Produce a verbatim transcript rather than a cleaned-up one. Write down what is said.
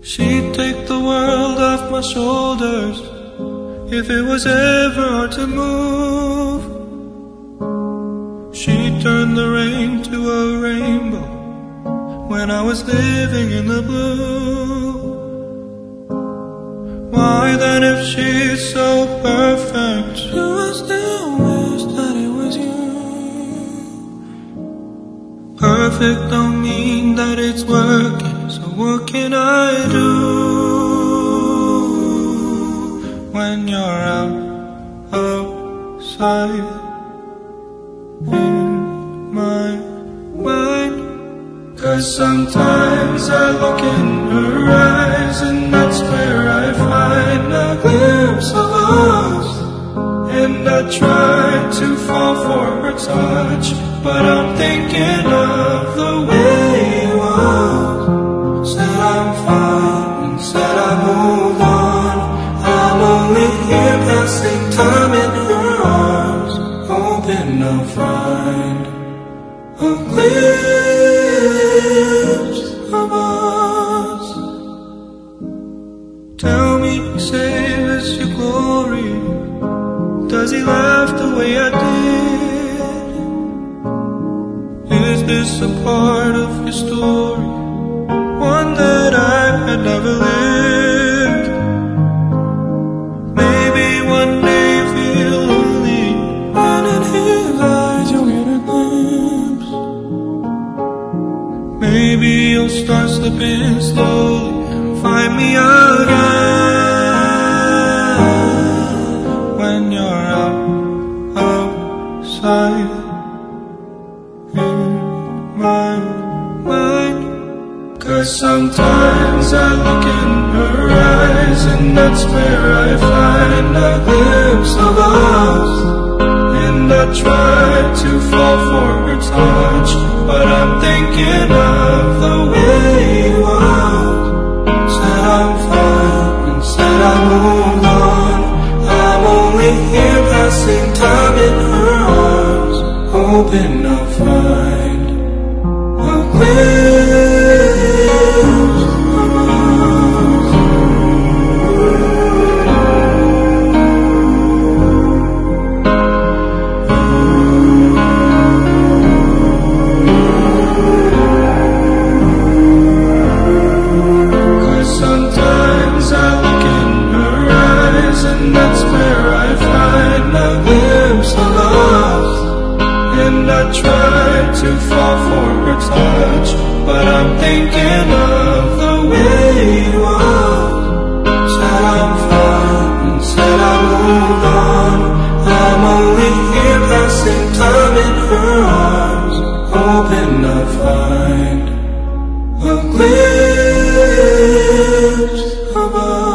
She'd take the world off my shoulders if it was ever hard to move. She'd turn the rain to a rainbow when I was living in the blue. Why then, if she's so perfect, do I still wish that it was you? Perfect don't mean that it's working, so what can I do when you're out outside in my mind? 'Cause sometimes I look in her eyes, and that's where I find a glimpse of us. And I try to fall for her touch, but I'm thinking of the way you was. Said I'm fine and said I moved on. I'm only here passing time in her arms, hoping I'll find a glimpse of us. Tell me, save us your glory. Does he laugh the way I did? Is this a part of your story, one that I had never lived? Maybe one day you feel lonely, and in his eyes you'll get a glimpse. Maybe you'll start slipping slowly and find me again when you're out outside in my mind. 'Cause sometimes I look in her eyes, and that's where I find a glimpse of us. And I try to fall for her touch, but I'm thinking of the way you was. Said I'm fine and said I moved on. I'm only here passing time in her arms, hoping I'll find a glimpse of us. 'Cause sometimes I look in her eyes, and that's where I find a glimpse of us. And I try to fall for her touch, but I'm thinking of the way you was. Said I'm fine and said I moved on. I'm only here passing time in her arms, hoping I'll find a glimpse of us.